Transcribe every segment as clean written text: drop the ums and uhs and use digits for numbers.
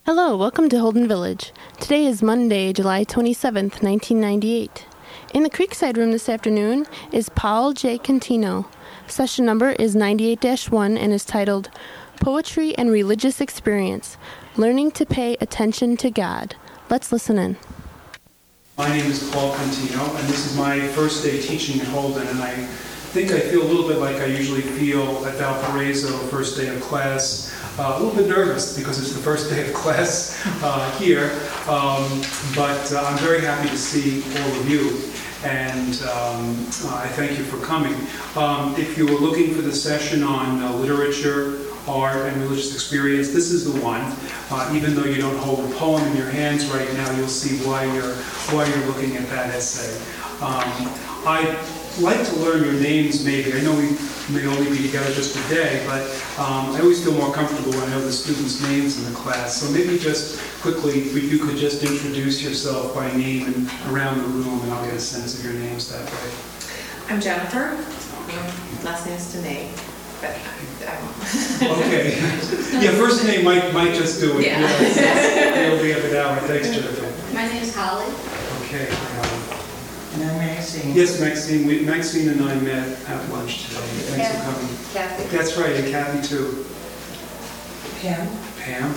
Hello, welcome to Holden Village. Today is Monday, July 27th, 1998. In the Creekside Room this afternoon is Paul J. Cantino. Session number is 98-1 and is titled Poetry and Religious Experience, Learning to Pay Attention to God. Let's listen in. My name is Paul Cantino, and this is my first day teaching at Holden, and I think I feel a little bit like I usually feel at Valparaiso, first day of class. A little bit nervous because it's the first day of class here, but I'm very happy to see all of you, and I thank you for coming. If you were looking for the session on literature, art, and religious experience, this is the one. Even though you don't hold a poem in your hands right now, you'll see why you're looking at that essay. I'd like to learn your names maybe. I know we may only be together just a day, but I always feel more comfortable when I know the students' names in the class. So maybe just quickly, if you could just introduce yourself by name and around the room, and I'll get a sense of your names that way. I'm Jennifer. Last name is Danae, but I won't. Okay. Yeah, first name might just do it. Yeah. We'll be up an hour. Thanks, Jennifer. My name is Holly. Okay. And I'm Maxine. Yes, Maxine. Maxine and I met at lunch today. Thanks for coming. Kathy. That's right, and Kathy too. Pam. Pam.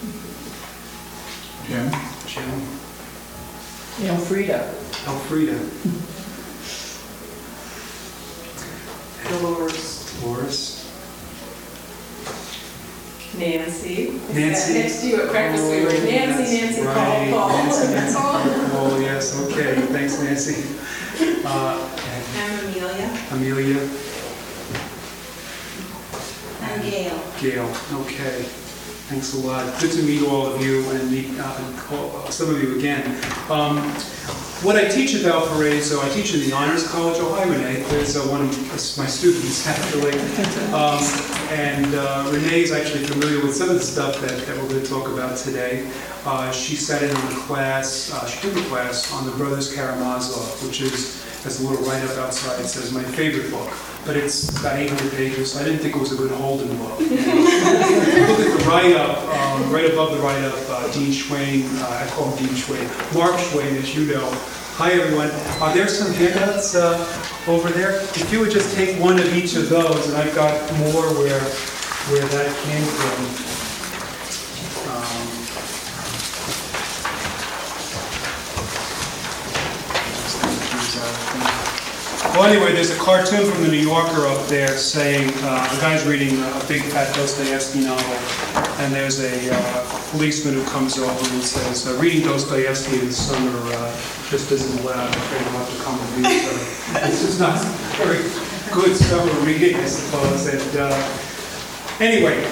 Jim. Elfrida. Elfrida. Dolores. Nancy. Nancy. Next to you at breakfast, we were Nancy, right. Paul. Nancy, Paul, yes, okay. Thanks, Nancy. I'm Amelia. Amelia. I'm Gail. Gail, okay. Thanks a lot. Good to meet all of you and meet some of you again. What I teach at Valparaiso, I teach in the Honors College. Oh, hi, Renee. There's one of my students, actually. Renee is actually familiar with some of the stuff that we're going to talk about today. She sat in on the class, she took a class on the Brothers Karamazov, which is, as a little write-up outside, it says, my favorite book. But it's about 800 pages, so I didn't think it was a good Holden book. Look at the write-up, right above the write-up, Dean Schwain, I call him Dean Schwain, Mark Schwain, as you know. Hi, everyone. Are there some handouts over there? If you would just take one of each of those, and I've got more where that came from. Well, anyway, there's a cartoon from the New Yorker up there saying, the guy's reading a big fat Dostoevsky novel, and there's a policeman who comes over and says, reading Dostoevsky in the summer just isn't allowed. I'm afraid I'll have to come with you. So it's just not very good summer reading, I suppose. Anyway,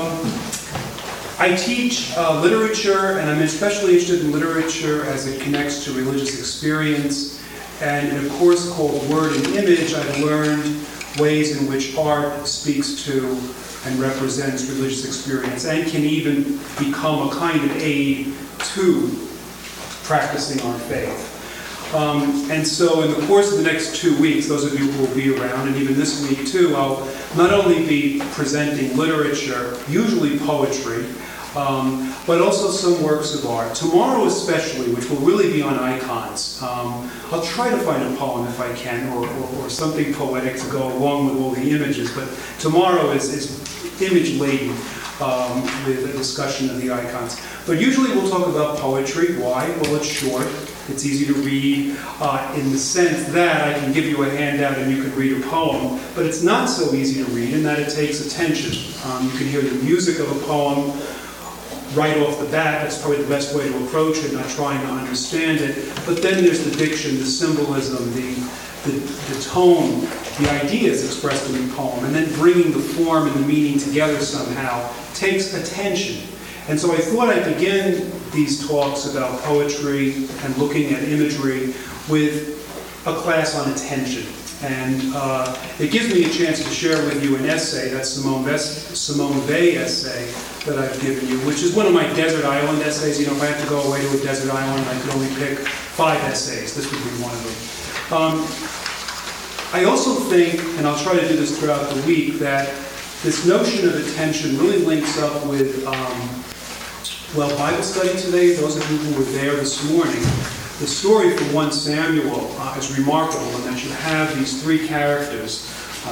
I teach literature, and I'm especially interested in literature as it connects to religious experience. And in a course called Word and Image, I've learned ways in which art speaks to and represents religious experience and can even become a kind of aid to practicing our faith. And so in the course of the next 2 weeks, those of you who will be around, and even this week too, I'll not only be presenting literature, usually poetry, but also some works of art. Tomorrow especially, which will really be on icons, I'll try to find a poem if I can, or something poetic to go along with all the images, but tomorrow is image-laden with a discussion of the icons. But usually we'll talk about poetry. Why? Well, it's short. It's easy to read in the sense that I can give you a handout and you can read a poem, but it's not so easy to read in that it takes attention. You can hear the music of a poem right off the bat. That's probably the best way to approach it, not trying to understand it. But then there's the diction, the symbolism, the tone, the ideas expressed in the poem, and then bringing the form and the meaning together somehow takes attention. And so I thought I'd begin these talks about poetry and looking at imagery with a class on attention. And it gives me a chance to share with you an essay, that Simone Weil essay that I've given you, which is one of my desert island essays. You know, if I have to go away to a desert island, I could only pick 5 essays. This would be one of them. I also think, and I'll try to do this throughout the week, that this notion of attention really links up with Well, Bible study today, those of you who were there this morning, the story from 1 Samuel is remarkable in that you have these three characters,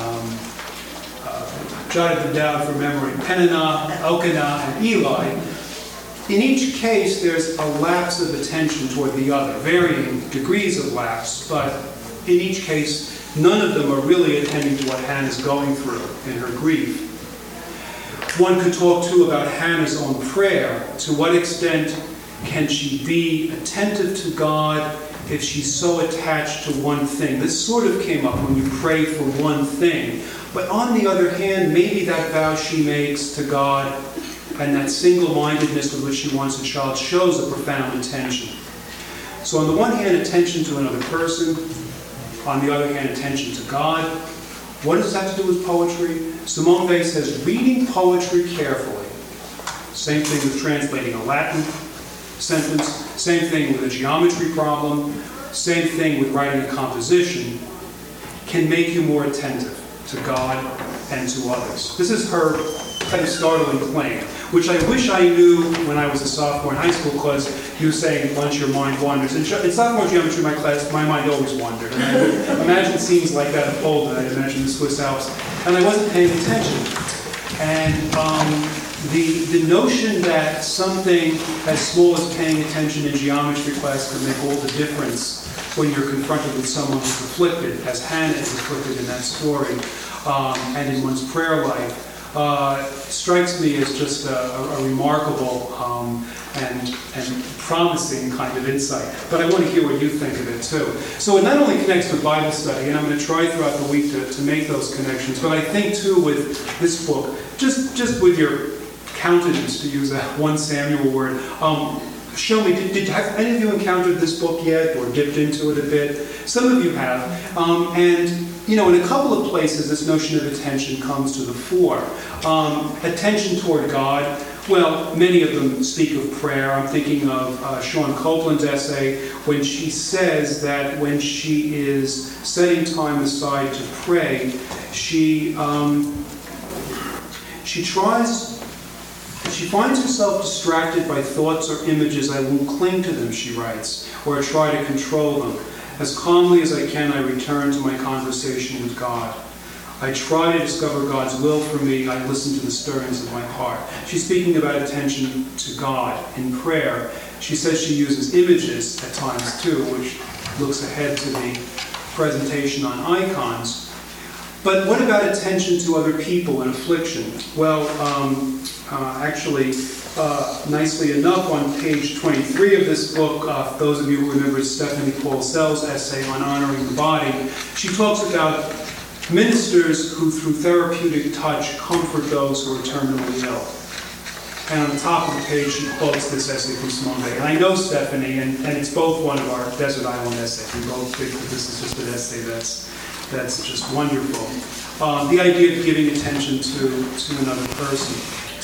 jotted them down from memory, Peninnah, Elkanah, and Eli. In each case, there's a lapse of attention toward the other, varying degrees of lapse, but in each case, none of them are really attending to what Hannah's going through in her grief. One could talk, too, about Hannah's own prayer. To what extent can she be attentive to God if she's so attached to one thing? This sort of came up when you pray for one thing. But on the other hand, maybe that vow she makes to God and that single-mindedness with which she wants a child shows a profound attention. So on the one hand, attention to another person. On the other hand, attention to God. What does that have to do with poetry? Simone Weil says, reading poetry carefully. Same thing with translating a Latin sentence. Same thing with a geometry problem. Same thing with writing a composition. Can make you more attentive to God and to others. This is her kind of startling claim, which I wish I knew when I was a sophomore in high school, because you were saying, once your mind wanders. In sophomore geometry, my class, my mind always wandered. And I would imagine scenes like that of Poland, I'd imagine the Swiss Alps, and I wasn't paying attention. And the notion that something as small as paying attention in geometry class can make all the difference when you're confronted with someone who's afflicted, as Hannah is afflicted in that story, and in one's prayer life, strikes me as just a remarkable and promising kind of insight. But I want to hear what you think of it too. So it not only connects with Bible study, and I'm going to try throughout the week to make those connections, but I think too with this book, just with your countenance, to use that 1 Samuel word, show me, have any of you encountered this book yet or dipped into it a bit? Some of you have. And you know, in a couple of places, this notion of attention comes to the fore. Attention toward God. Well, many of them speak of prayer. I'm thinking of Sean Copeland's essay when she says that when she is setting time aside to pray, she finds herself distracted by thoughts or images. I won't cling to them, she writes, or try to control them. As calmly as I can, I return to my conversation with God. I try to discover God's will for me. I listen to the stirrings of my heart. She's speaking about attention to God in prayer. She says she uses images at times too, which looks ahead to the presentation on icons. But what about attention to other people in affliction? Well, nicely enough, on page 23 of this book, those of you who remember Stephanie Paul-Sell's essay on honoring the body, she talks about ministers who, through therapeutic touch, comfort those who are terminally ill. And on the top of the page, she quotes this essay from Simone Weil. And I know Stephanie, and it's both one of our Desert Island essays. We both think that this is just an essay that's just wonderful. The idea of giving attention to another person.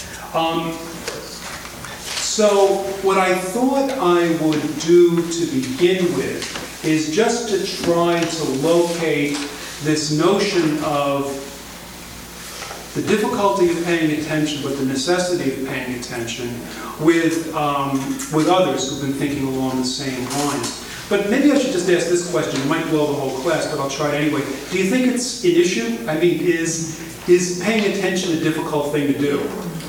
So what I thought I would do to begin with is just to try to locate this notion of the difficulty of paying attention, but the necessity of paying attention with others who've been thinking along the same lines. But maybe I should just ask this question. It might blow the whole class, but I'll try it anyway. Do you think it's an issue? I mean, is paying attention a difficult thing to do?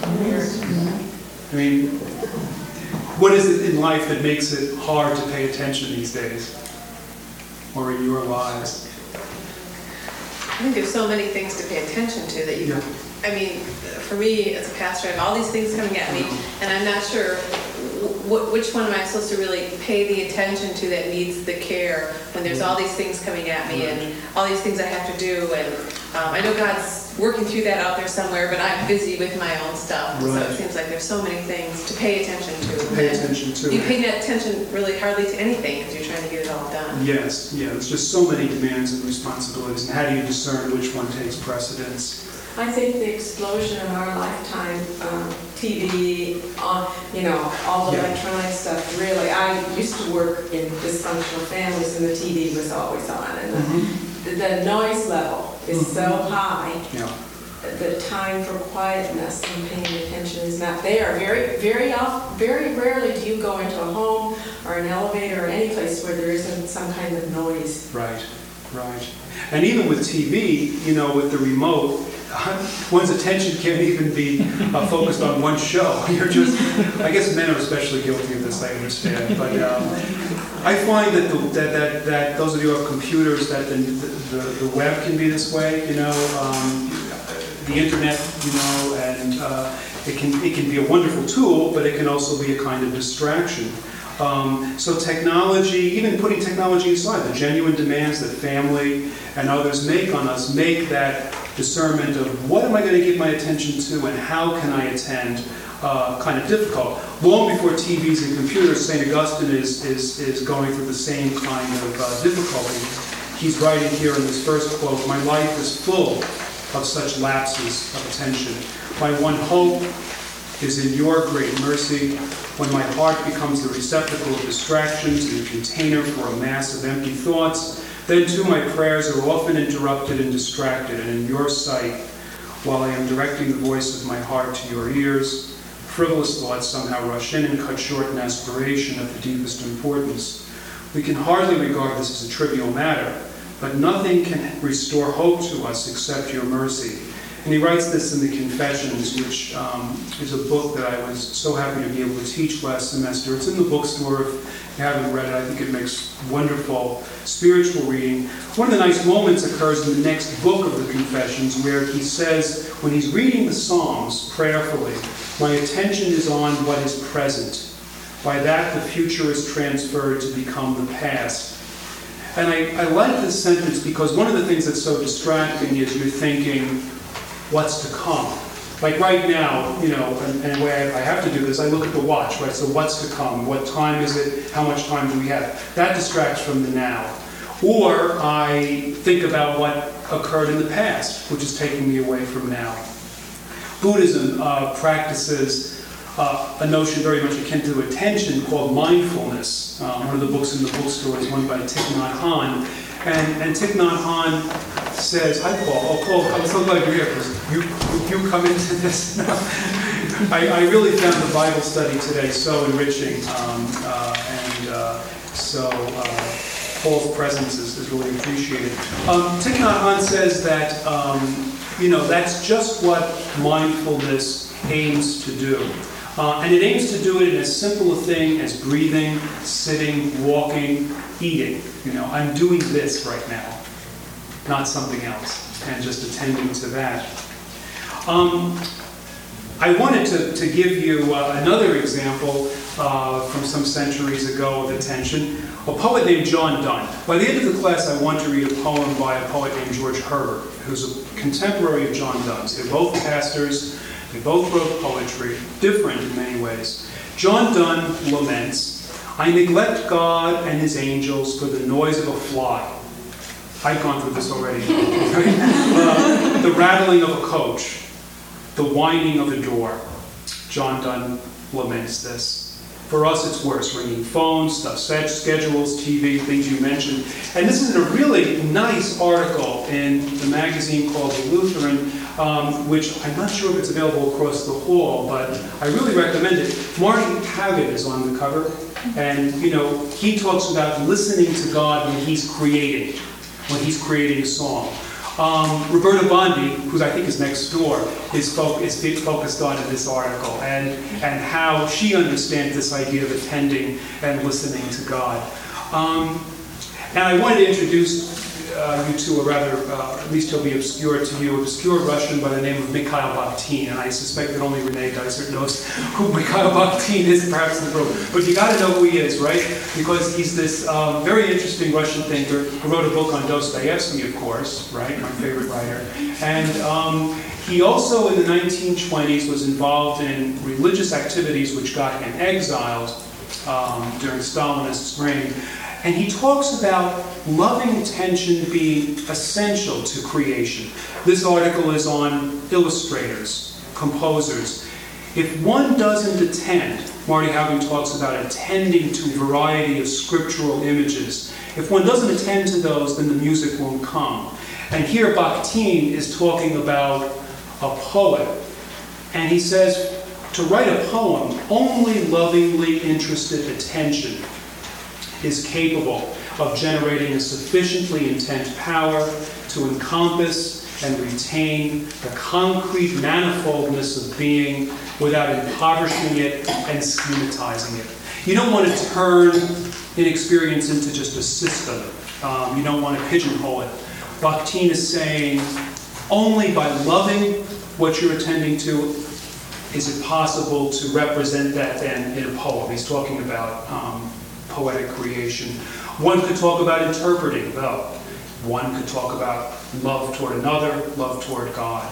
I mean, what is it in life that makes it hard to pay attention these days? Or in your lives? I think there's so many things to pay attention to that you, I mean, for me as a pastor, I have all these things coming at me, and I'm not sure which one am I supposed to really pay the attention to that needs the care when there's all these things coming at me and all these things I have to do. And I know God's working through that out there somewhere, but I'm busy with my own stuff. Right. So it seems like there's so many things to pay attention to. You pay attention really hardly to anything because you're trying to get it all done. Yes, yeah. There's just so many demands and responsibilities, and how do you discern which one takes precedence? I think the explosion in our lifetime, TV, all the electronic stuff, really. I used to work in dysfunctional families and the TV was always on. And the noise level is so high the time for quietness and paying attention is not there. Very rarely do you go into a home or an elevator or any place where there isn't some kind of noise. Right. And even with TV, with the remote, one's attention can't even be focused on one show. You're just, I guess men are especially guilty of this, I understand. But I find that those of you who have computers, that the web can be this way, the internet, and it can be a wonderful tool, but it can also be a kind of distraction. So technology, even putting technology aside, the genuine demands that family and others make on us make that discernment of what am I going to give my attention to and how can I attend kind of difficult. Long before TVs and computers, St. Augustine is going through the same kind of difficulty. He's writing here in this first quote, "My life is full of such lapses of attention. My one hope is in your great mercy. When my heart becomes the receptacle of distractions and a container for a mass of empty thoughts, then too my prayers are often interrupted and distracted, and in your sight, while I am directing the voice of my heart to your ears, frivolous thoughts somehow rush in and cut short an aspiration of the deepest importance. We can hardly regard this as a trivial matter, but nothing can restore hope to us except your mercy." And he writes this in the Confessions, which is a book that I was so happy to be able to teach last semester. It's in the bookstore. If you haven't read it, I think it makes wonderful spiritual reading. One of the nice moments occurs in the next book of the Confessions, where he says, when he's reading the Psalms prayerfully, "My attention is on what is present. By that the future is transferred to become the past." And I like this sentence because one of the things that's so distracting is you're thinking, what's to come? Like right now, and the way I have to do this, I look at the watch, right? So what's to come? What time is it? How much time do we have? That distracts from the now. Or I think about what occurred in the past, which is taking me away from now. Buddhism practices a notion very much akin to attention called mindfulness. One of the books in the bookstore is one by Thich Nhat Hanh. And Thich Nhat Hanh says, "Hi, Paul." "Oh, Paul, I'm so glad you're here because you come into this." I really found the Bible study today so enriching, so Paul's presence is really appreciated. Thich Nhat Hanh says that that's just what mindfulness aims to do. And it aims to do it in as simple a thing as breathing, sitting, walking, eating. I'm doing this right now, not something else, and just attending to that. I wanted to give you another example from some centuries ago of attention. A poet named John Donne. By the end of the class, I want to read a poem by a poet named George Herbert, who's a contemporary of John Donne's. They're both pastors. They both wrote poetry, different in many ways. John Donne laments, "I neglect God and his angels for the noise of a fly." I've gone through this already. The rattling of a coach, the whining of a door. John Donne laments this. For us, it's worse. Ringing phones, stuff, schedules, TV, things you mentioned. And this is in a really nice article in the magazine called The Lutheran, which I'm not sure if it's available across the hall, but I really recommend it. Marty Haggett is on the cover, and he talks about listening to God when he's creating a song. Roberta Bondi, who I think is next door, is focused on in this article, and how she understands this idea of attending and listening to God. And I wanted to introduce you to a rather, at least he'll be obscure to you, obscure Russian by the name of Mikhail Bakhtin, and I suspect that only Renee Dysart knows who Mikhail Bakhtin is, perhaps in the room. But you got to know who he is, right? Because he's this very interesting Russian thinker who wrote a book on Dostoevsky, of course, right? My favorite writer. And he also, in the 1920s, was involved in religious activities which got him exiled during Stalinist reign. And he talks about loving attention being essential to creation. This article is on illustrators, composers. If one doesn't attend, Marty Haugen talks about attending to a variety of scriptural images. If one doesn't attend to those, then the music won't come. And here Bakhtin is talking about a poet. And he says, to write a poem, only lovingly interested attention is capable of generating a sufficiently intent power to encompass and retain the concrete manifoldness of being without impoverishing it and schematizing it. You don't want to turn an experience into just a system. You don't want to pigeonhole it. Bakhtin is saying, only by loving what you're attending to is it possible to represent that then in a poem. He's talking about poetic creation. One could talk about interpreting, though. One could talk about love toward another, love toward God.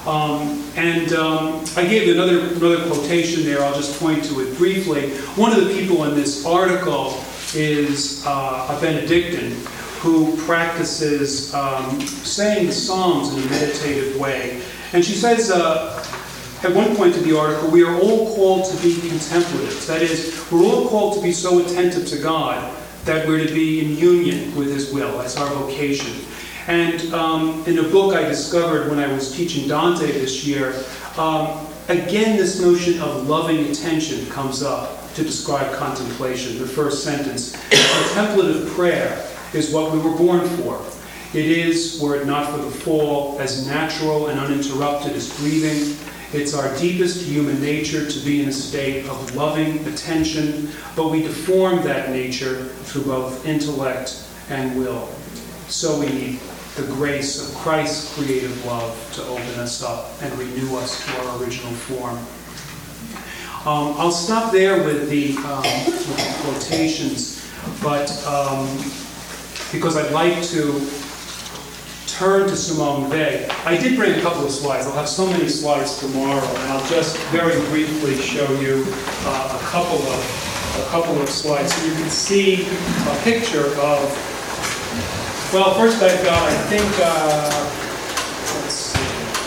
I gave another quotation there. I'll just point to it briefly. One of the people in this article is a Benedictine who practices saying the Psalms in a meditative way. And she says, at one point in the article, we are all called to be contemplatives. That is, we're all called to be so attentive to God that we're to be in union with His will. That's our vocation. And in a book I discovered when I was teaching Dante this year, again this notion of loving attention comes up to describe contemplation. The first sentence, contemplative prayer is what we were born for. It is, were it not for the fall, as natural and uninterrupted as breathing. It's our deepest human nature to be in a state of loving attention, but we deform that nature through both intellect and will. So we need the grace of Christ's creative love to open us up and renew us to our original form. I'll stop there with the quotations, but because I'd like to turn to Simone Weil. I did bring a couple of slides. I'll have so many slides tomorrow, and I'll just very briefly show you a couple of slides so you can see a picture of. Well, first I've got, I think, let's see.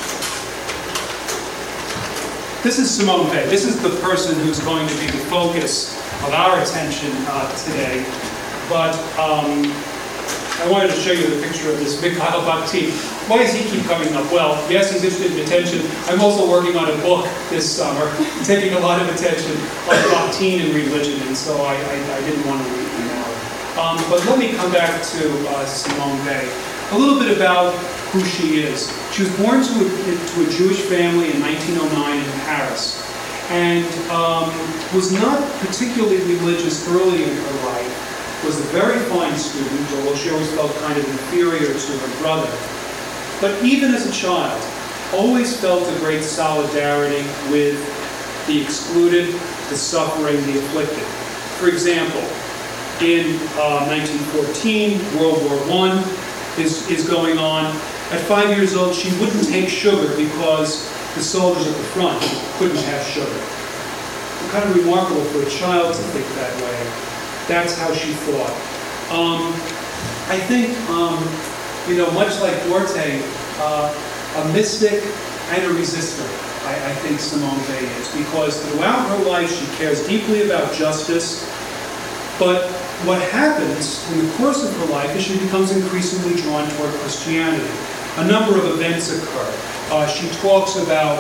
This is Simone Weil. This is the person who's going to be the focus of our attention today. But I wanted to show you the picture of this Mikhail Bakhtin. Why does he keep coming up? Well, yes, he's interested in attention. I'm also working on a book this summer, taking a lot of attention on Bakhtin and religion, and so I didn't want to leave him out. But let me come back to Simone Weil. A little bit about who she is. She was born to a Jewish family in 1909 in Paris, and was not particularly religious early in her life. Was a very fine student, although she always felt kind of inferior to her brother. But even as a child, always felt a great solidarity with the excluded, the suffering, the afflicted. For example, in 1914, World War I is going on. At 5 years old, she wouldn't take sugar because the soldiers at the front couldn't have sugar. Kind of remarkable for a child to think that way. That's how she thought. I think, much like Duarte, a mystic and a resistor, I think Simone Weil is, because throughout her life she cares deeply about justice, but what happens in the course of her life is she becomes increasingly drawn toward Christianity. A number of events occur. She talks about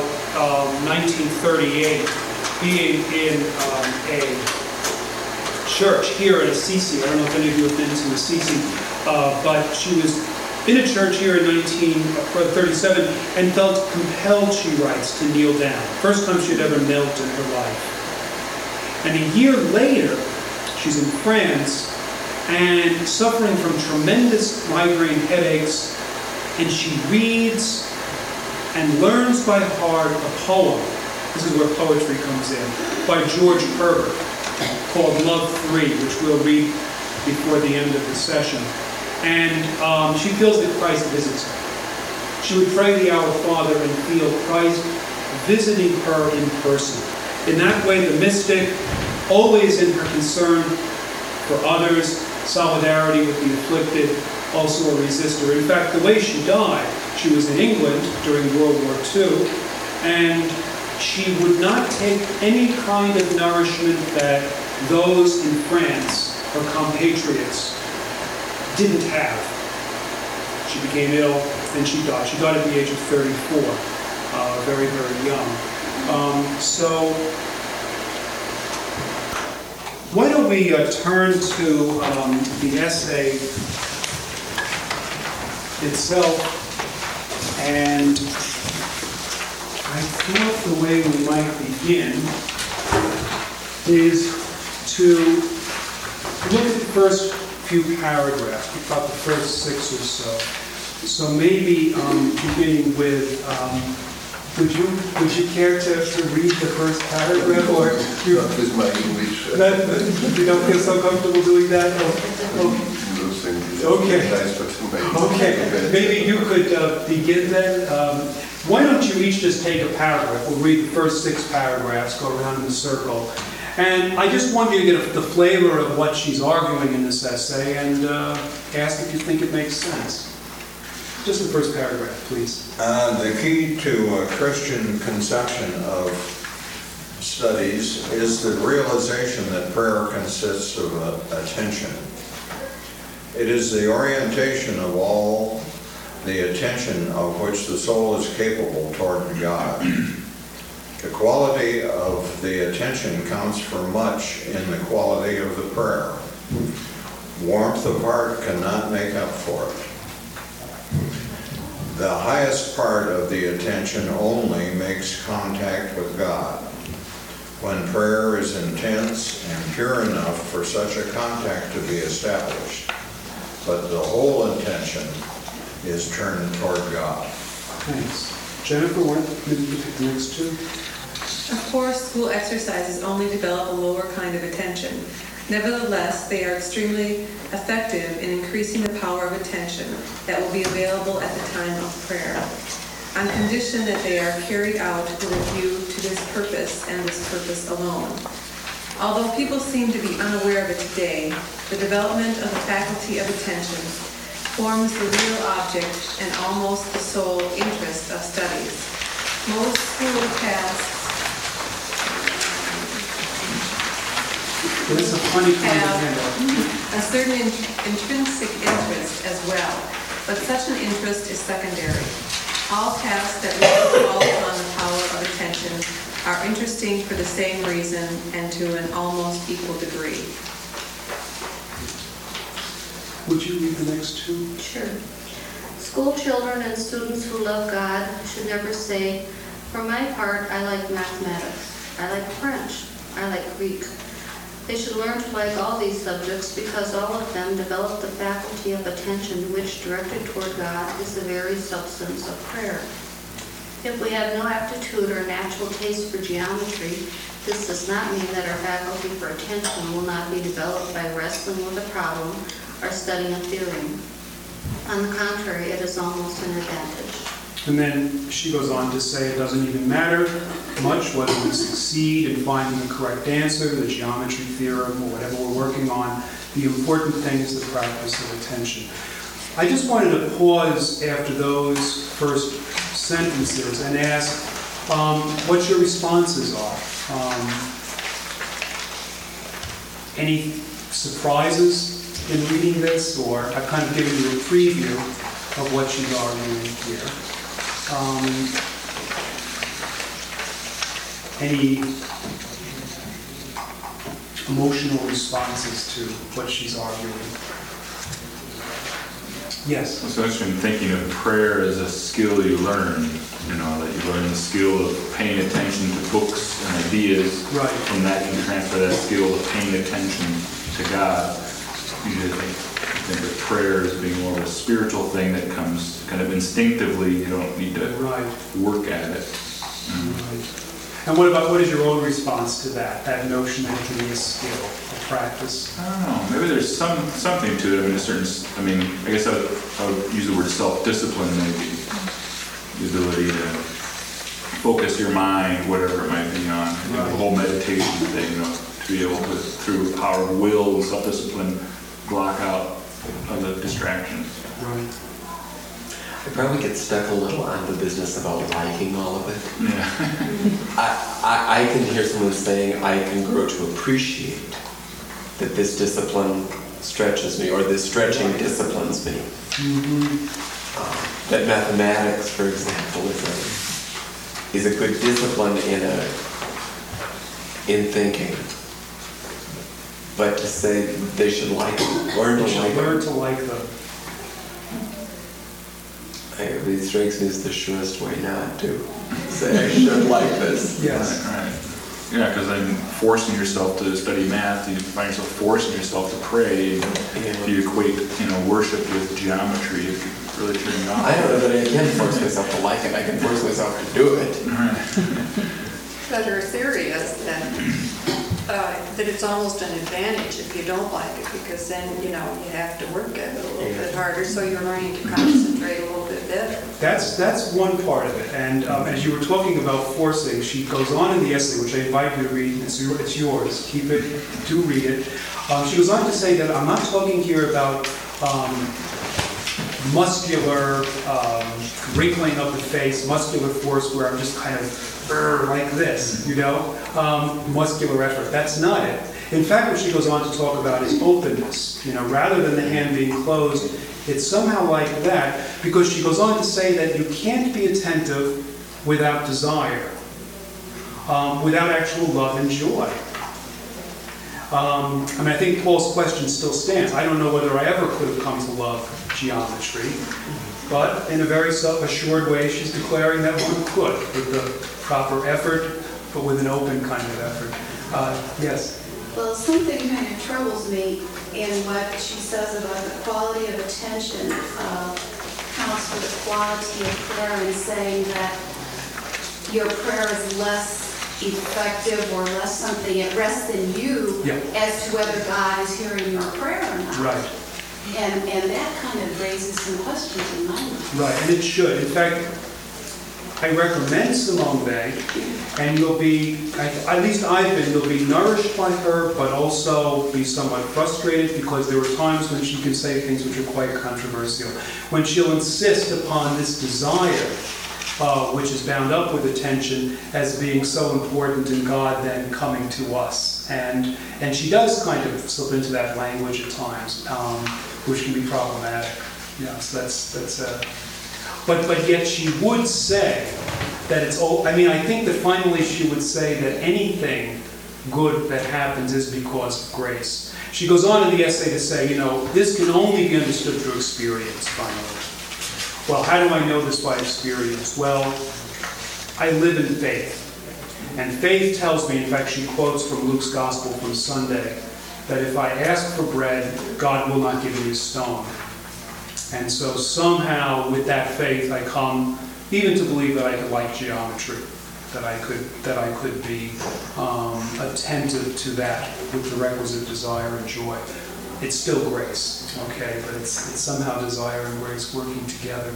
1938 being in a church here in Assisi. I don't know if any of you have been to Assisi, but she was in a church here in 1937 and felt compelled, she writes, to kneel down. First time she'd ever knelt in her life. And a year later, she's in France and suffering from tremendous migraine headaches, and she reads and learns by heart a poem. This is where poetry comes in, by George Herbert, called Love 3, which we'll read before the end of the session. And she feels that Christ visits her. She would pray the Our Father and feel Christ visiting her in person. In that way, the mystic, always in her concern for others, solidarity with the afflicted, also a resistor. In fact, the way she died, she was in England during World War II, and she would not take any kind of nourishment that those in France, her compatriots, didn't have. She became ill and she died. She died at the age of 34. very, very young. So why don't we turn to the essay itself, and I thought the way we might begin is to look at the first few paragraphs, about the first 6 or so. So maybe beginning with, would you care to read the first paragraph, or you? Not with my English. You don't feel so comfortable doing that? Okay. Okay. Maybe you could begin then. Why don't you each just take a paragraph? We'll read the first 6 paragraphs, go around in a circle. And I just want you to get the flavor of what she's arguing in this essay and ask if you think it makes sense. Just the first paragraph, please. The key to a Christian conception of studies is the realization that prayer consists of attention. It is the orientation of all the attention of which the soul is capable toward God. The quality of the attention counts for much in the quality of the prayer. Warmth of heart cannot make up for it. The highest part of the attention only makes contact with God. When prayer is intense and pure enough for such a contact to be established, but the whole intention is turned toward God. Thanks. Jennifer, maybe you pick the next 2? Of course, school exercises only develop a lower kind of attention. Nevertheless, they are extremely effective in increasing the power of attention that will be available at the time of prayer, on condition that they are carried out with a view to this purpose and this purpose alone. Although people seem to be unaware of it today, the development of the faculty of attention forms the real object and almost the sole interest of studies. Most school tasks It's a funny kind of have handout. a certain intrinsic interest as well, but such an interest is secondary. All tasks that really call upon the power of attention are interesting for the same reason and to an almost equal degree. Would you read the next 2? Sure. School children and students who love God should never say, "For my part, I like mathematics, I like French, I like Greek." They should learn to like all these subjects because all of them develop the faculty of attention which, directed toward God, is the very substance of prayer. If we have no aptitude or natural taste for geometry, this does not mean that our faculty for attention will not be developed by wrestling with a problem or studying a theorem. On the contrary, it is almost an advantage. And then she goes on to say it doesn't even matter much whether we succeed in finding the correct answer, the geometry theorem, or whatever we're working on. The important thing is the practice of attention. I just wanted to pause after those first sentences and ask what your responses are. Any surprises in reading this, or I've kind of given you a preview of what she's arguing here. Any emotional responses to what she's arguing? Yes? So I've been thinking of prayer as a skill you learn, that you learn the skill of paying attention to books and ideas. Right. From that you can transfer that skill of paying attention to God. Usually I think of prayer as being more of a spiritual thing that comes kind of instinctively. You don't need to work at it. Right. And what is your own response to that notion that it can be a skill, a practice? I don't know. Maybe there's something to it. I guess I would use the word self-discipline, maybe. The ability to focus your mind, whatever it might be on. The whole meditation thing, to be able to, through the power of will and self-discipline, block out other distractions. Right. I probably get stuck a little on the business about liking all of it. Yeah. I can hear someone saying, I can grow to appreciate that this discipline stretches me, or this stretching disciplines me. Mm-hmm. That mathematics, for example, is is a good discipline in thinking. But to say they should like them, learn to like them. Learn to like them. It strikes me as the surest way not to say I should like this. Yes. Right. Yeah, because then forcing yourself to study math, you find yourself forcing yourself to pray. If you equate, worship with geometry, it could really turn you off. I don't know that I can force myself to like it. I can force myself to do it. But her theory is that it's almost an advantage if you don't like it, because then, you have to work at it a little bit harder, so you're learning to concentrate a little bit better. That's one part of it. And as you were talking about forcing, she goes on in the essay, which I invite you to read. It's yours. Keep it. Do read it. She goes on to say that I'm not talking here about muscular wrinkling of the face, muscular force where I'm just kind of like this, muscular effort. That's not it. In fact, what she goes on to talk about is openness. Rather than the hand being closed, it's somehow like that, because she goes on to say that you can't be attentive without desire, without actual love and joy. I think Paul's question still stands. I don't know whether I ever could have come to love geometry, but in a very self-assured way, she's declaring that one could, with the proper effort, but with an open kind of effort. Yes? Well, something kind of troubles me in what she says about the quality of attention counts for the quality of prayer, and saying that your prayer is less effective or less something. It rests in you as to whether God is hearing your prayer or not. Right. And that kind of raises some questions in my mind. Right, and it should. In fact, I recommend Simone Weil, and you'll be, at least you'll be nourished by her, but also be somewhat frustrated, because there are times when she can say things which are quite controversial. When she'll insist upon this desire, which is bound up with attention, as being so important in God then coming to us. And she does kind of slip into that language at times, which can be problematic. So but yet she would say that it's all, I think that finally she would say that anything good that happens is because of grace. She goes on in the essay to say, this can only be understood through experience, finally. Well, how do I know this by experience? Well, I live in faith. And faith tells me, in fact, she quotes from Luke's Gospel from Sunday, that if I ask for bread, God will not give me a stone. And so somehow with that faith I come even to believe that I could like geometry, that I could be attentive to that with the requisite desire and joy. It's still grace, okay, but it's somehow desire and grace working together.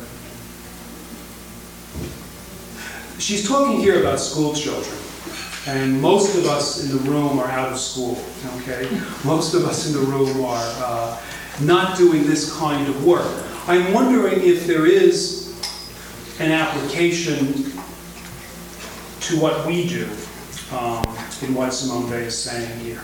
She's talking here about school children, and most of us in the room are out of school, okay? Most of us in the room are not doing this kind of work. I'm wondering if there is an application to what we do in what Simone Weil is saying here.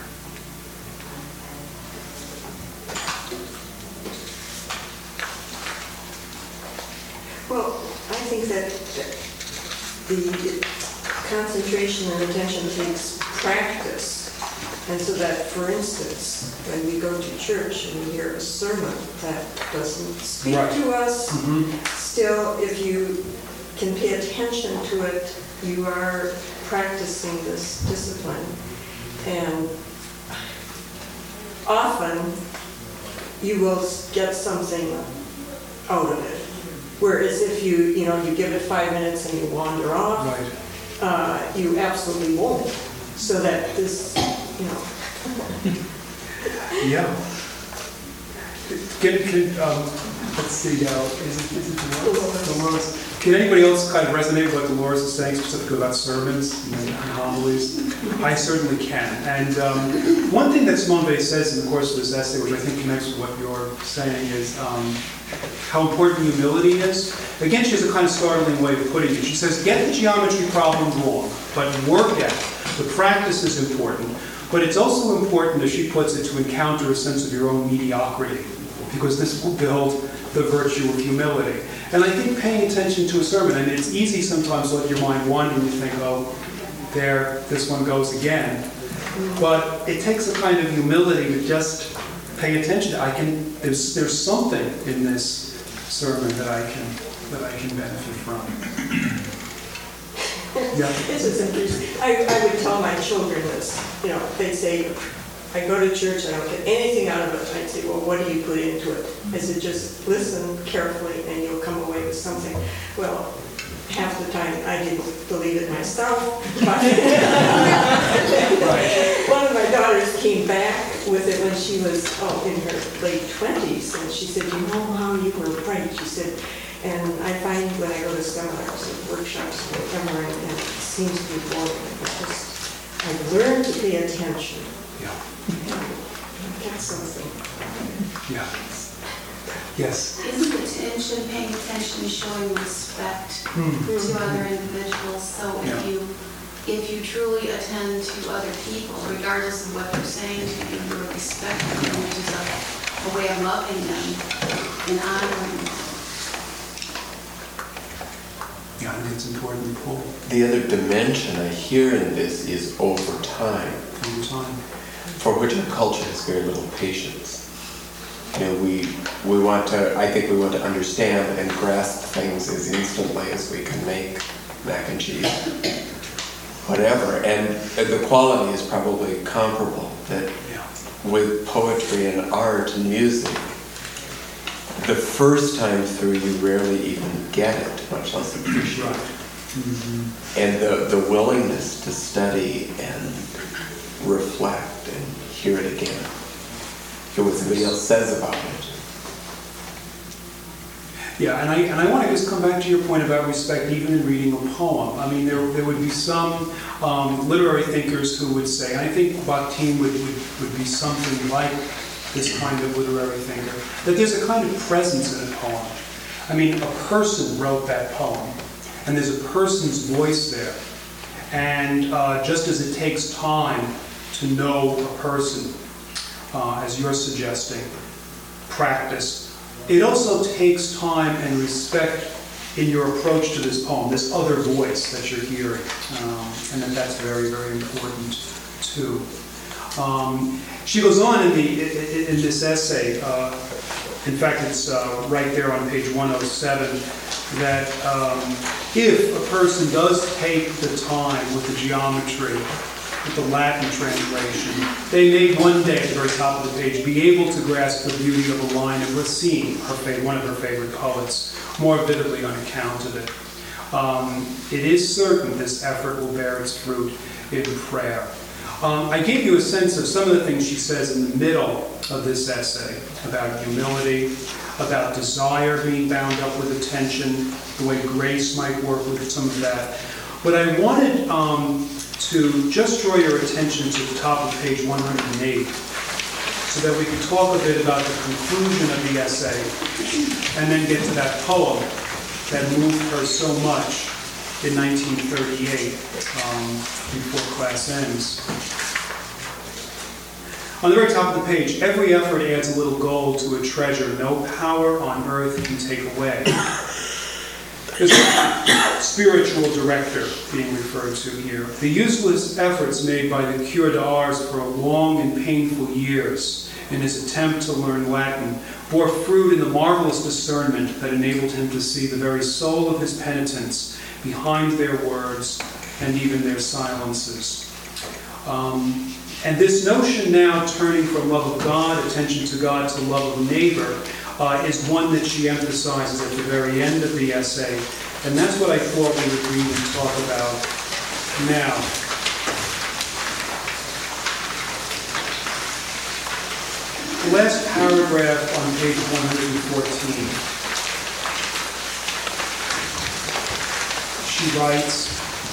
Well, I think that the concentration and attention takes practice. And so that, for instance, when we go to church and we hear a sermon that doesn't speak to us, still, if you can pay attention to it, you are practicing this discipline. And often, you will get something out of it. Whereas if you give it 5 minutes and you wander off, you absolutely won't. So that this, Yeah. Let's see now. Is it Dolores? Can anybody else kind of resonate with what Dolores is saying specifically about sermons and homilies? I certainly can. And one thing that Simone Weil says in the course of this essay, which I think connects with what you're saying, is how important humility is. Again, she has a kind of startling way of putting it. She says, get the geometry problem wrong, but work at it. The practice is important. But it's also important, as she puts it, to encounter a sense of your own mediocrity, because this will build the virtue of humility. And I think paying attention to a sermon, and it's easy sometimes to let your mind wander and you think, oh, there, this one goes again. But it takes a kind of humility to just pay attention. There's something in this sermon that I can benefit from. Yeah. This is interesting. I would tell my children this. They'd say, I go to church, I don't get anything out of it. I'd say, well, what do you put into it? I said, just listen carefully and you'll come away with something. Well, half the time I didn't believe it myself. But one of my daughters came back with it when she was in her late 20s, and she said, you know how you were right. She said, and I find when I go to seminars and workshops or whatever, and it seems to be boring. It's just, I've learned to pay attention. Yeah. That's something. Yeah. Yes. Isn't attention, paying attention, showing respect to other individuals? So if you truly attend to other people, regardless of what they're saying to you, you're respecting them, which is a way of loving them and honoring them. Yeah, I think it's important, Paul. The other dimension I hear in this is over time. Over time. For which our culture has very little patience. We want to, I think we want to understand and grasp things as instantly as we can make mac and cheese, whatever. And the quality is probably comparable, that with poetry and art and music, the first time through you rarely even get it, much less appreciate it. Mm-hmm. And the willingness to study and reflect and hear it again. Hear what somebody else says about it. Yeah, and I want to just come back to your point about respect, even in reading a poem. I mean, there would be some literary thinkers who would say, and I think Bakhtin would be something like this kind of literary thinker, that there's a kind of presence in a poem. I mean, a person wrote that poem, and there's a person's voice there. And just as it takes time to know a person, as you're suggesting, practice, it also takes time and respect in your approach to this poem, this other voice that you're hearing, and that's very, very important too. She goes on in this essay, in fact it's right there on page 107, that if a person does take the time with the geometry, with the Latin translation, they may one day, at the very top of the page, be able to grasp the beauty of a line of Racine, one of her favorite poets, more vividly on account of it. It is certain this effort will bear its fruit in prayer. I gave you a sense of some of the things she says in the middle of this essay, about humility, about desire being bound up with attention, the way grace might work with some of that. But I wanted to just draw your attention to the top of page 108, so that we can talk a bit about the conclusion of the essay, and then get to that poem that moved her so much in 1938, before class ends. On the very top of the page, every effort adds a little gold to a treasure no power on earth can take away. There's a spiritual director being referred to here. The useless efforts made by the Cure d'Ars for long and painful years in his attempt to learn Latin bore fruit in the marvelous discernment that enabled him to see the very soul of his penitents behind their words and even their silences. And this notion now turning from love of God, attention to God, to love of neighbor, is one that she emphasizes at the very end of the essay. And that's what I thought we would read and talk about now. The last paragraph on page 114. She writes,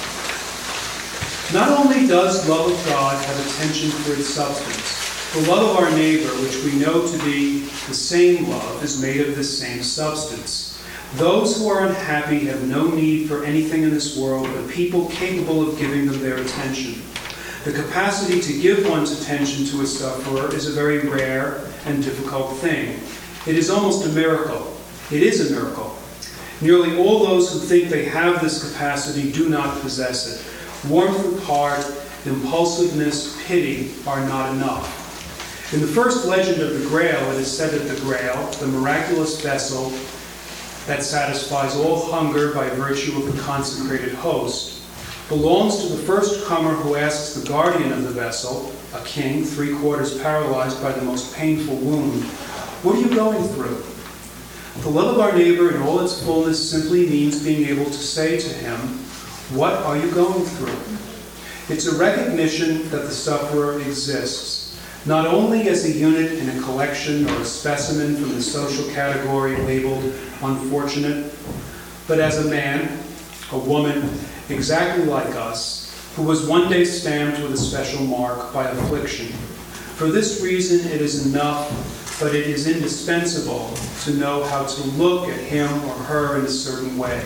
"Not only does love of God have attention for its substance, the love of our neighbor, which we know to be the same love, is made of the same substance. Those who are unhappy have no need for anything in this world but people capable of giving them their attention. The capacity to give one's attention to a sufferer is a very rare and difficult thing. It is almost a miracle. It is a miracle. Nearly all those who think they have this capacity do not possess it. Warmth of heart, impulsiveness, pity are not enough. In the first legend of the Grail, it is said that the Grail, the miraculous vessel that satisfies all hunger by virtue of the consecrated host, belongs to the first comer who asks the guardian of the vessel, a king 3/4 paralyzed by the most painful wound, "What are you going through?" The love of our neighbor in all its fullness simply means being able to say to him, "What are you going through?" It's a recognition that the sufferer exists, not only as a unit in a collection or a specimen from the social category labeled unfortunate, but as a man, a woman, exactly like us, who was one day stamped with a special mark by affliction. For this reason, it is enough, but it is indispensable to know how to look at him or her in a certain way.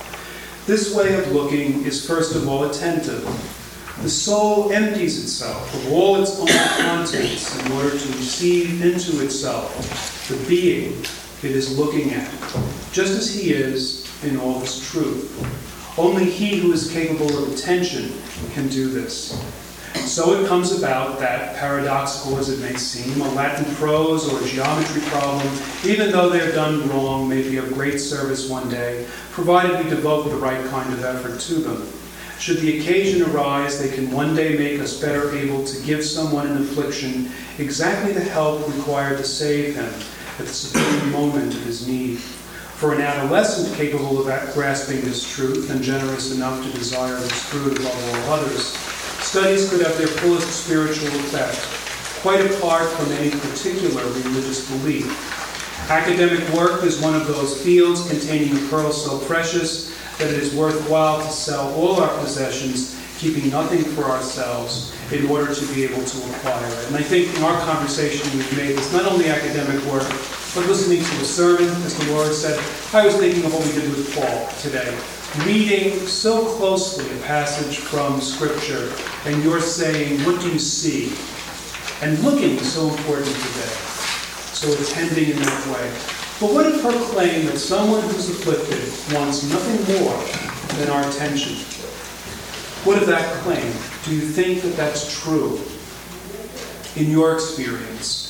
This way of looking is first of all attentive. The soul empties itself of all its own contents in order to receive into itself the being it is looking at, just as he is in all his truth. Only he who is capable of attention can do this. So it comes about that, paradoxical as it may seem, a Latin prose or a geometry problem, even though they're done wrong, may be of great service one day, provided we devote the right kind of effort to them. Should the occasion arise, they can one day make us better able to give someone in affliction exactly the help required to save him at the supreme moment of his need. For an adolescent capable of grasping this truth and generous enough to desire this fruit above all others, studies could have their fullest spiritual effect, quite apart from any particular religious belief. Academic work is one of those fields containing a pearl so precious that it is worthwhile to sell all our possessions, keeping nothing for ourselves, in order to be able to acquire it. And I think in our conversation we've made this not only academic work, but listening to a sermon, as the Lord said. I was thinking of what we did with Paul today. Reading so closely a passage from Scripture, and you're saying, what do you see? And looking is so important today. So attending in that way. But what if her claim that someone who's afflicted wants nothing more than our attention? What if that claim? Do you think that that's true in your experience?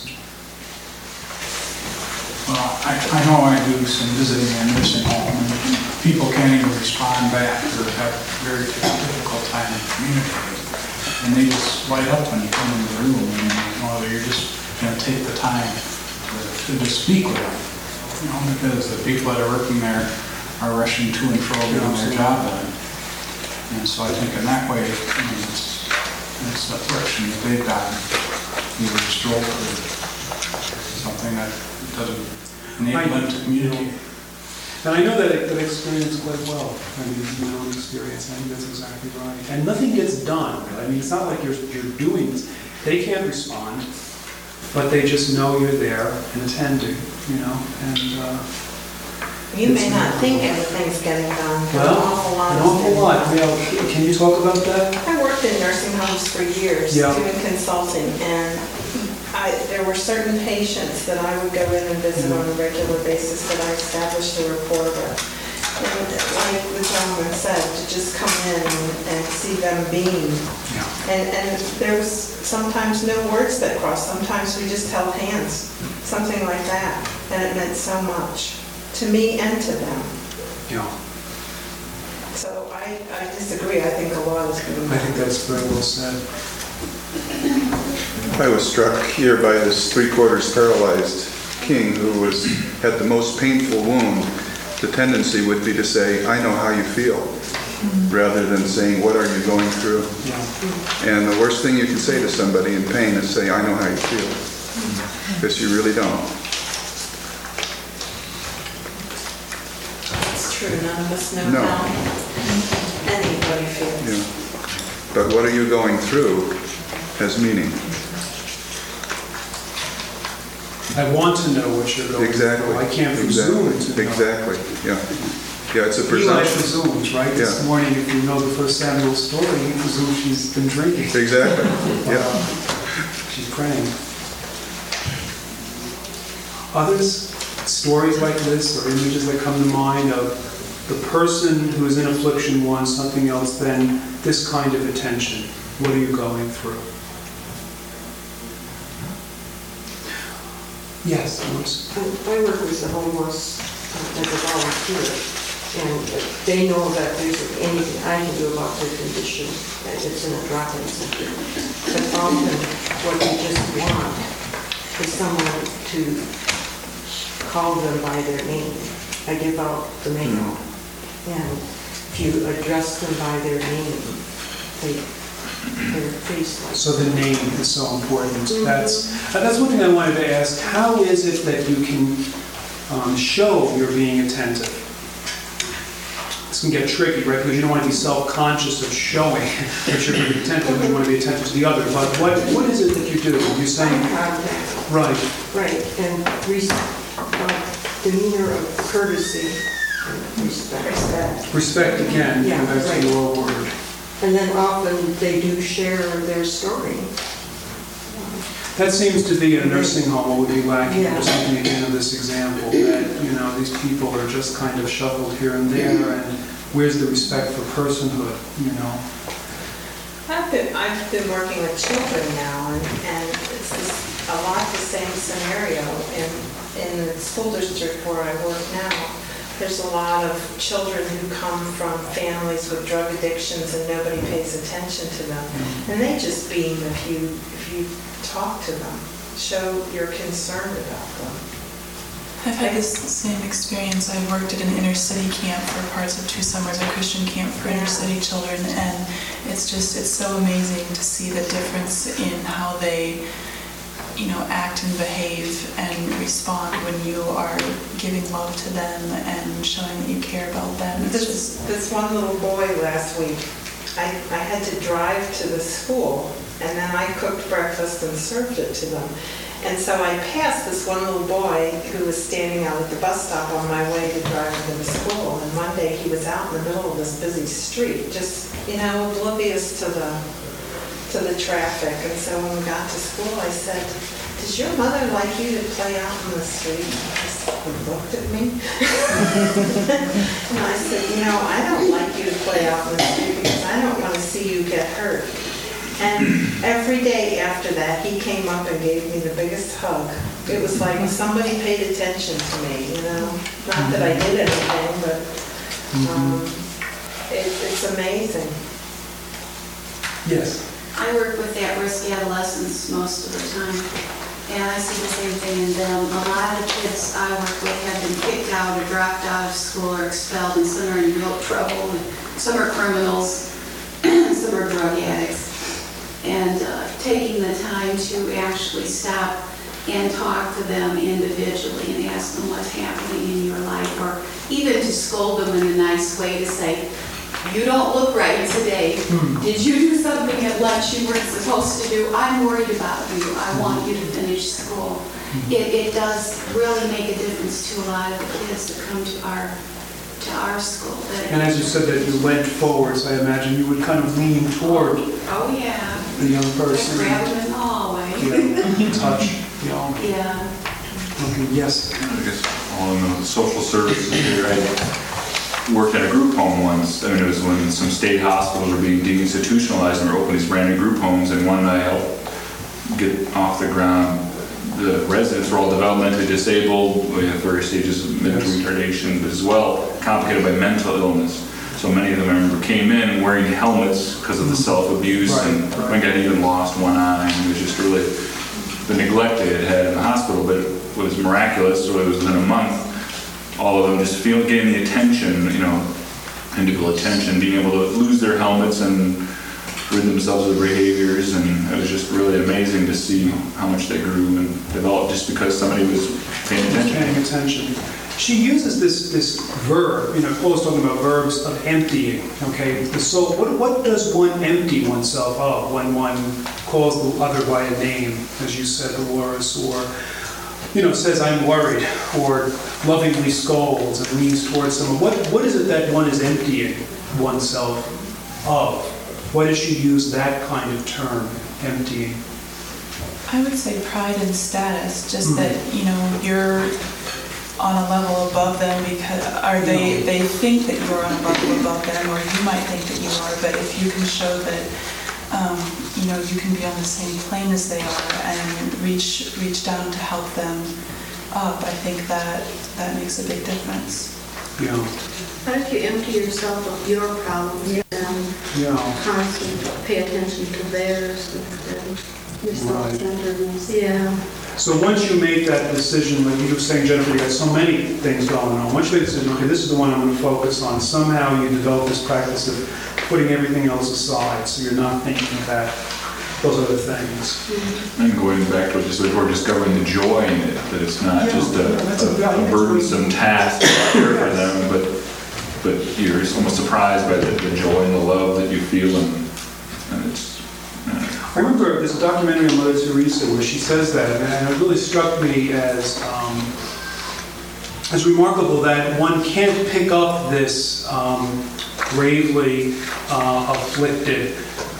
Well, I know I do some visiting in nursing home, and people can't even respond back or have a very difficult time communicating. And they just light up when you come into the room, and you're just going to take the time to just speak with them. Because the people that are working there are rushing to and fro doing their job. And so I think in that way, it's the affliction that they've gotten, either a stroke or something that doesn't enable them to communicate. And I know that experience quite well. I mean, my own experience, I think that's exactly right. And nothing gets done. I mean, it's not like you're doing this. They can't respond, but they just know you're there and attending, and you may not think anything's getting done, but an awful lot is an awful lot. getting Can you talk about that? I worked in nursing homes for years doing consulting, and there were certain patients that I would go in and visit on a regular basis that I established a rapport with. And like the gentleman said, to just come in and see them beam. And there was sometimes no words that crossed. Sometimes we just held hands, something like that. And it meant so much to me and to them. Yeah. So I disagree. I think a lot is going to. I think that's very well said. I was struck here by this 3/4 paralyzed king who had the most painful wound. The tendency would be to say, I know how you feel, rather than saying, what are you going through? Yeah. And the worst thing you can say to somebody in pain is say, I know how you feel, because you really don't. It's true, none of us know how anybody feels. Yeah. But what are you going through has meaning. I want to know what you're going through. I can't presume to know. Exactly, yeah. Yeah, it's a presumption. Eli presumes, right? This morning, if you know the first Samuel story, you presume she's been drinking. Exactly, yeah. She's praying. Others? stories like this or images that come to mind of the person who is in affliction wants something else than this kind of attention? What are you going through? Yes, Louis. I work with the homeless as a volunteer, and they know that there's anything I can do about their condition, that it's in a drop-in center. But often, what they just want is someone to call them by their name. I give out the mail, and if you address them by their name, their face like. So the name is so important. That's one thing I wanted to ask. How is it that you can show you're being attentive? This can get tricky, right? Because you don't want to be self-conscious of showing that you're being attentive. You want to be attentive to the other. But what is it that you do? You're saying, right, and demeanor of courtesy, and respect. Respect again. Yeah, that's right. your word. And then often they do share their story. That seems to be a nursing home what would be lacking. There's something again of this example that, these people are just kind of shuffled here and there, and where's the respect for personhood, I've been working with children now, and it's a lot the same scenario. In the school district where I work now, there's a lot of children who come from families with drug addictions and nobody pays attention to them. And they just beam if you talk to them, show you're concerned about them. I've had this same experience. I worked at an inner city camp for parts of 2 summers, a Christian camp for inner city children, and it's so amazing to see the difference in how they act and behave and respond when you are giving love to them and showing that you care about them. This one little boy last week, I had to drive to the school, and then I cooked breakfast and served it to them. And so I passed this one little boy who was standing out at the bus stop on my way to drive him to the school. And one day he was out in the middle of this busy street, just, oblivious to the traffic. And so when we got to school, I said, "Does your mother like you to play out in the street?" He looked at me. And I said, "I don't like you to play out in the street because I don't want to see you get hurt." And every day after that, he came up and gave me the biggest hug. It was like somebody paid attention to me, Not that I did anything, but it's amazing. Yes. I work with at-risk adolescents most of the time, and I see the same thing in them. A lot of the kids I work with have been kicked out or dropped out of school or expelled, and some are in real trouble, and some are criminals, and some are drug addicts. And taking the time to actually stop and talk to them individually and ask them what's happening in your life, or even to scold them in a nice way to say, "You don't look right today. Did you do something at lunch you weren't supposed to do? I'm worried about you. I want you to finish school." It does really make a difference to a lot of the kids that come to our school. And as you said that you leant forward, so I imagine you would kind of lean toward the young person. Grab them in the hallway. Touch, Yeah. Okay, yes. I guess all in the social services here, I worked at a group home once. It was when some state hospitals were being deinstitutionalized and were opening these brand new group homes, and one I helped get off the ground. The residents were all developmentally disabled. We have various stages of mental retardation, but as well complicated by mental illness. So many of them, I remember, came in wearing helmets because of the self-abuse, and one guy even lost one eye. And it was just really the neglect they had had in the hospital, but it was miraculous. So it was within a month, all of them just getting the attention, individual attention, being able to lose their helmets and rid themselves of behaviors, and it was just really amazing to see how much they grew and developed just because somebody was paying attention. She uses this verb, Paul's talking about verbs of emptying, okay? So what does one empty oneself of when one calls the other by a name, as you said, Dolores, or, says, "I'm worried," or lovingly scolds and leans towards someone? What is it that one is emptying oneself of? Why does she use that kind of term, emptying? I would say pride and status, just that, on a level above them because they think that you are on a level above them, or you might think that you are, but if you can show that you can be on the same plane as they are and reach down to help them up, I think that makes a big difference. Yeah. What if you empty yourself of your problems and constantly pay attention to theirs instead? Your self-centeredness. Yeah. So once you make that decision, like you were saying, Jennifer, you got so many things going on. Once you make the decision, okay, this is the one I'm going to focus on, somehow you develop this practice of putting everything else aside, so you're not thinking about those other things. And going back to just we're discovering the joy in it, that it's not just a burdensome task here for them, but you're almost surprised by the joy and the love that you feel, and it's. I remember there's a documentary on Mother Teresa where she says that, and it really struck me as remarkable that one can't pick up this gravely afflicted,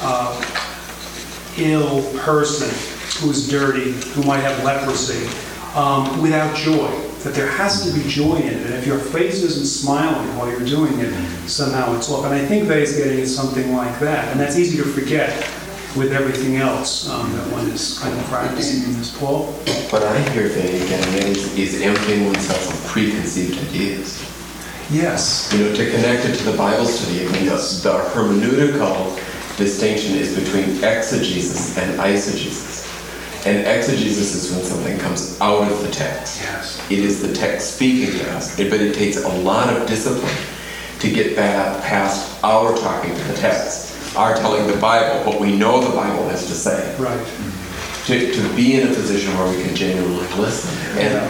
ill person who's dirty, who might have leprosy, without joy. That there has to be joy in it. And if your face isn't smiling while you're doing it, somehow it's off. And I think Vay's getting at something like that. And that's easy to forget with everything else that one is kind of practicing in this, Paul. What I hear Vay getting at is emptying oneself of preconceived ideas. Yes. To connect it to the Bible study, the hermeneutical distinction is between exegesis and eisegesis. And exegesis is when something comes out of the text. Yes. It is the text speaking to us, but it takes a lot of discipline to get back past our talking to the text, our telling the Bible what we know the Bible has to say. Right. To be in a position where we can genuinely listen. And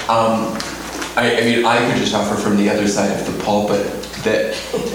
I mean, I could just offer from the other side of the pulpit that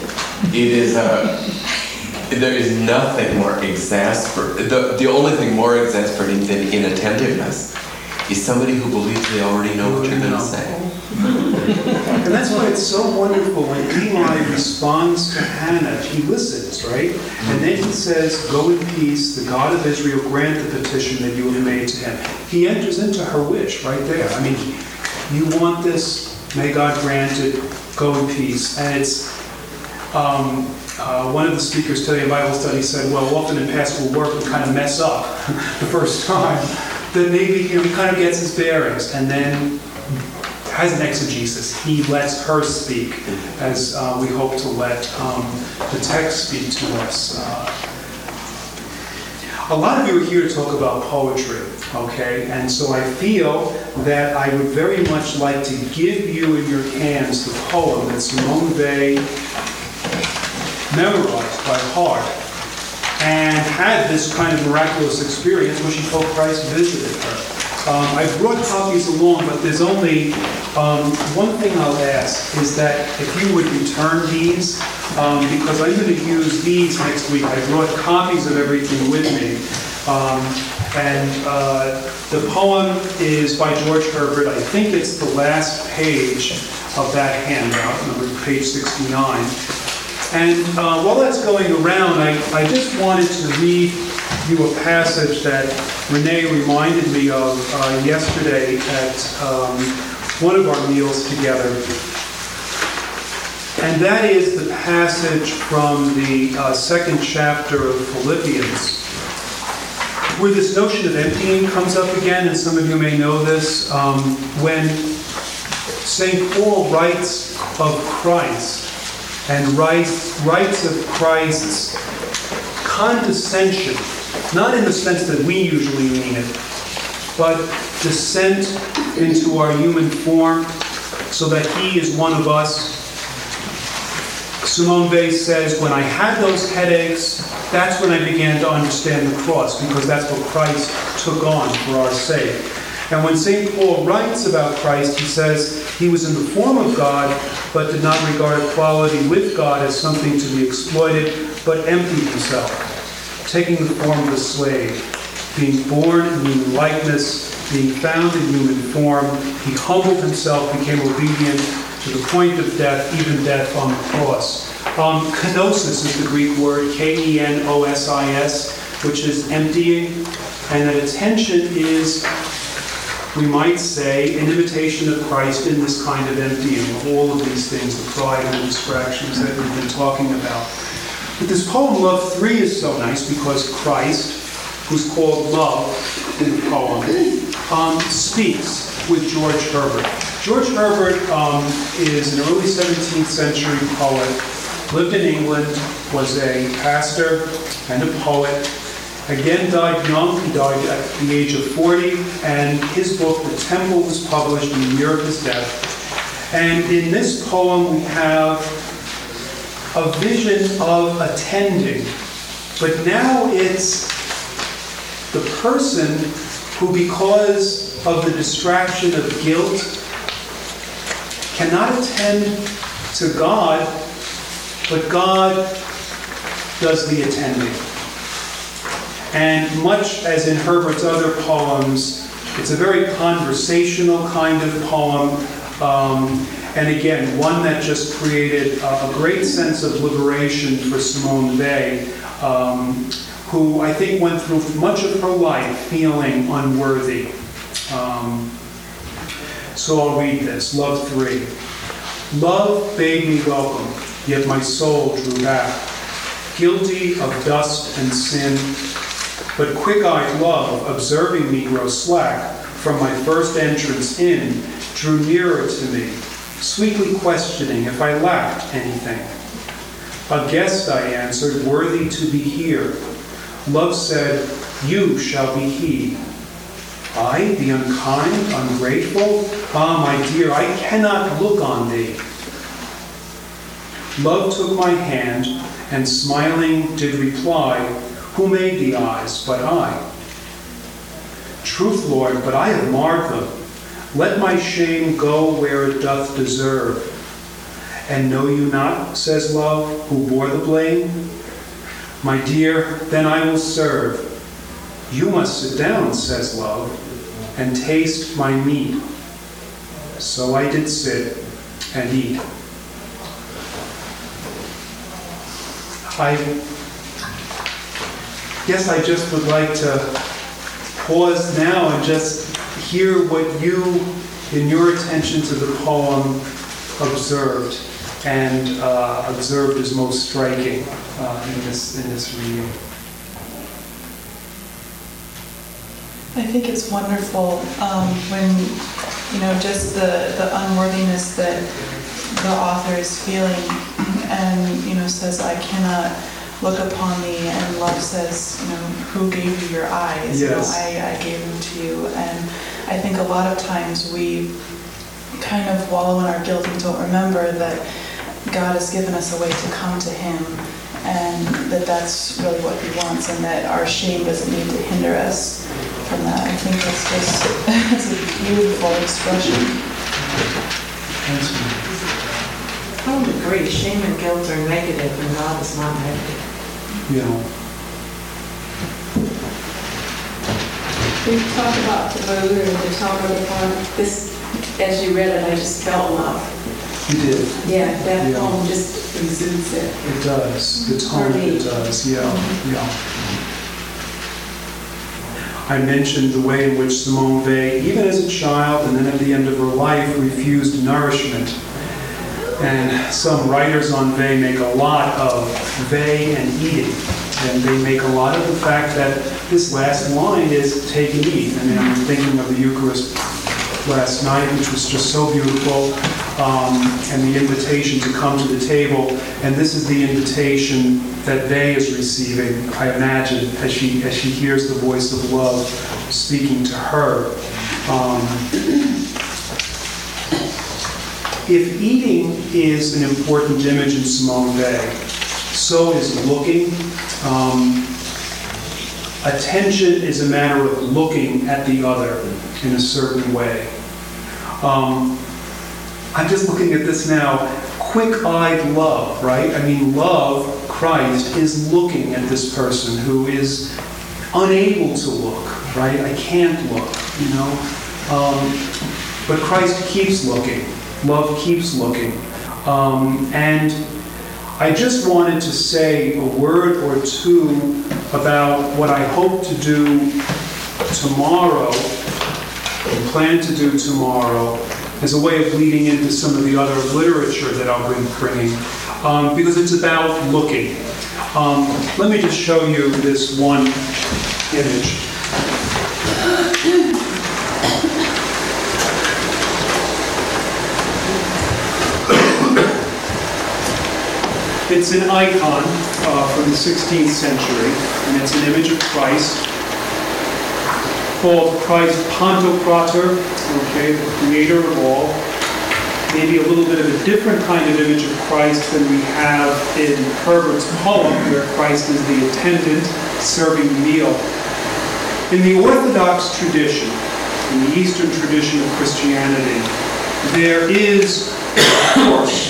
there is nothing more exasperating. The only thing more exasperating than inattentiveness is somebody who believes they already know what you're going to say. And that's why it's so wonderful when Eli responds to Hannah. He listens, right? And then he says, "Go in peace. The God of Israel grant the petition that you have made to him." He enters into her wish right there. I mean, you want this? May God grant it. Go in peace. And it's one of the speakers today in Bible study said, well, often in pastoral work we kind of mess up the first time. That maybe he kind of gets his bearings and then has an exegesis. He lets her speak as we hope to let the text speak to us. A lot of you are here to talk about poetry, okay? And so I feel that I would very much like to give you in your hands the poem that Simone Weil memorized by heart and had this kind of miraculous experience when she told Christ visited her. I brought copies along, but there's only one thing I'll ask is that if you would return these, because I'm going to use these next week. I brought copies of everything with me. The poem is by George Herbert. I think it's the last page of that handout, page 69. And while that's going around, I just wanted to read you a passage that Renee reminded me of yesterday at one of our meals together. And that is the passage from the second chapter of Philippians, where this notion of emptying comes up again, and some of you may know this, when St. Paul writes of Christ, and writes of Christ's condescension, not in the sense that we usually mean it, but descent into our human form so that he is one of us. Simone Weil says, when I had those headaches, that's when I began to understand the cross, because that's what Christ took on for our sake. And when St. Paul writes about Christ, he says he was in the form of God, but did not regard equality with God as something to be exploited, but emptied himself, taking the form of a slave, being born in human likeness, being found in human form. He humbled himself, became obedient to the point of death, even death on the cross. Kenosis is the Greek word, K-E-N-O-S-I-S, which is emptying, and that attention is we might say, an imitation of Christ in this kind of emptying of all of these things, the pride and the distractions that we've been talking about. But this poem, Love 3, is so nice because Christ, who's called Love in the poem, speaks with George Herbert. George Herbert is an early 17th century poet, lived in England, was a pastor and a poet, again died young. He died at the age of 40, and his book, The Temple, was published in the year of his death. And in this poem we have a vision of attending, but now it's the person who, because of the distraction of guilt, cannot attend to God, but God does the attending. And much as in Herbert's other poems, it's a very conversational kind of poem, and again, one that just created a great sense of liberation for Simone Weil, who I think went through much of her life feeling unworthy. So I'll read this, Love 3. Love bade me welcome, yet my soul drew back, guilty of dust and sin. But quick-eyed love, observing me grow slack from my first entrance in, drew nearer to me, sweetly questioning if I lacked anything. A guest, I answered, worthy to be here. Love said, you shall be he. I, the unkind, ungrateful? Ah, my dear, I cannot look on thee. Love took my hand, and smiling did reply, who made the eyes but I? Truth, Lord, but I have marred them. Let my shame go where it doth deserve. And know you not, says Love, who bore the blame? My dear, then I will serve. You must sit down, says Love, and taste my meat. So I did sit and eat. I guess I just would like to pause now and just hear what you, in your attention to the poem, observed and observed as most striking in this reading. I think it's wonderful when, just the unworthiness that the author is feeling and, says, I cannot look upon thee, and Love says, who gave you your eyes? Yes. I gave them to you. And I think a lot of times we kind of wallow in our guilt and don't remember that God has given us a way to come to Him, and that's really what He wants, and that our shame doesn't need to hinder us from that. I think that's just it's a beautiful expression. I would agree. Shame and guilt are negative, and love is not negative. We talk about the Buddha and the Tower of the Farm. This, as you read it, I just felt love. You did. Yeah, that poem just exudes it. It does. The tone of it does. Yeah. I mentioned the way in which Simone Weil, even as a child and then at the end of her life, refused nourishment. And some writers on Weil make a lot of Weil and eating. And they make a lot of the fact that this last line is take and eat. I mean, I'm thinking of the Eucharist last night, which was just so beautiful, and the invitation to come to the table. And this is the invitation that Weil is receiving, I imagine, as she hears the voice of Love speaking to her. If eating is an important image in Simone Weil, so is looking. Attention is a matter of looking at the other in a certain way. I'm just looking at this now. Quick-eyed love, right? I mean, Love, Christ, is looking at this person who is unable to look, right? I can't look, But Christ keeps looking. Love keeps looking. And I just wanted to say a word or two about what I hope to do tomorrow plan to do tomorrow as a way of leading into some of the other literature that I'll be bringing, because it's about looking. Let me just show you this one image. It's an icon from the 16th century, and it's an image of Christ called Christ Pantocrator, okay, the creator of all. Maybe a little bit of a different kind of image of Christ than we have in Herbert's poem, where Christ is the attendant serving the meal. In the Orthodox tradition, in the Eastern tradition of Christianity, there is, of course,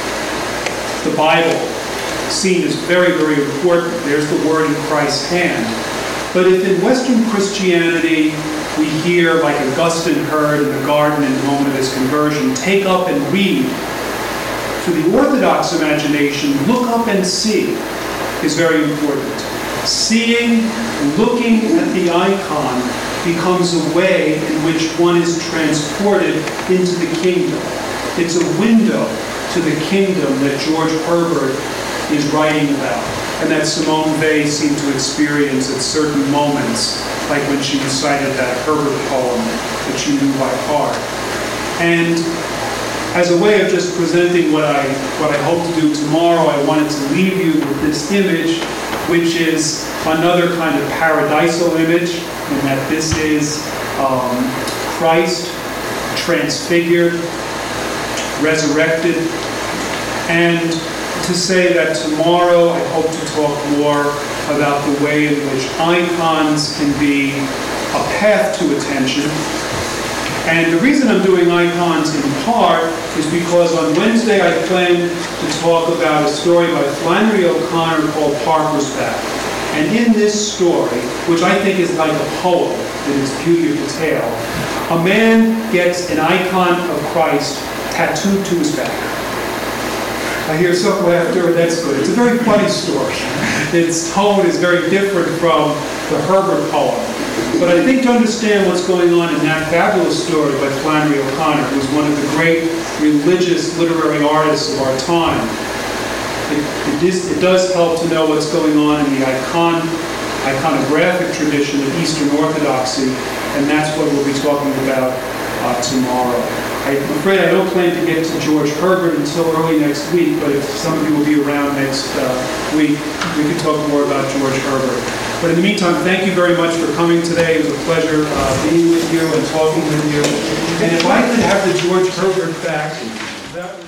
the Bible, seen as very, very important. There's the word in Christ's hand. But if in Western Christianity we hear, like Augustine heard in the garden in the moment of his conversion, take up and read, to the Orthodox imagination, look up and see is very important. Seeing, looking at the icon becomes a way in which one is transported into the kingdom. It's a window to the kingdom that George Herbert is writing about, and that Simone Weil seemed to experience at certain moments, like when she recited that Herbert poem that she knew by heart. And as a way of just presenting what I hope to do tomorrow, I wanted to leave you with this image, which is another kind of paradisal image, in that this is Christ transfigured, resurrected, and to say that tomorrow I hope to talk more about the way in which icons can be a path to attention. And the reason I'm doing icons in part is because on Wednesday I plan to talk about a story by Flannery O'Connor called Harper's Back. And in this story, which I think is like a poem in its beauty of detail, a man gets an icon of Christ tattooed to his back. I hear some laughter, and that's good. It's a very funny story. Its tone is very different from the Herbert poem. But I think to understand what's going on in that fabulous story by Flannery O'Connor, who was one of the great religious literary artists of our time, it does help to know what's going on in the iconographic tradition of Eastern Orthodoxy, and that's what we'll be talking about tomorrow. I'm afraid I don't plan to get to George Herbert until early next week, but if some of you will be around next week, we can talk more about George Herbert. But in the meantime, thank you very much for coming today. It was a pleasure being with you and talking with you. And if I could have the George Herbert back, that would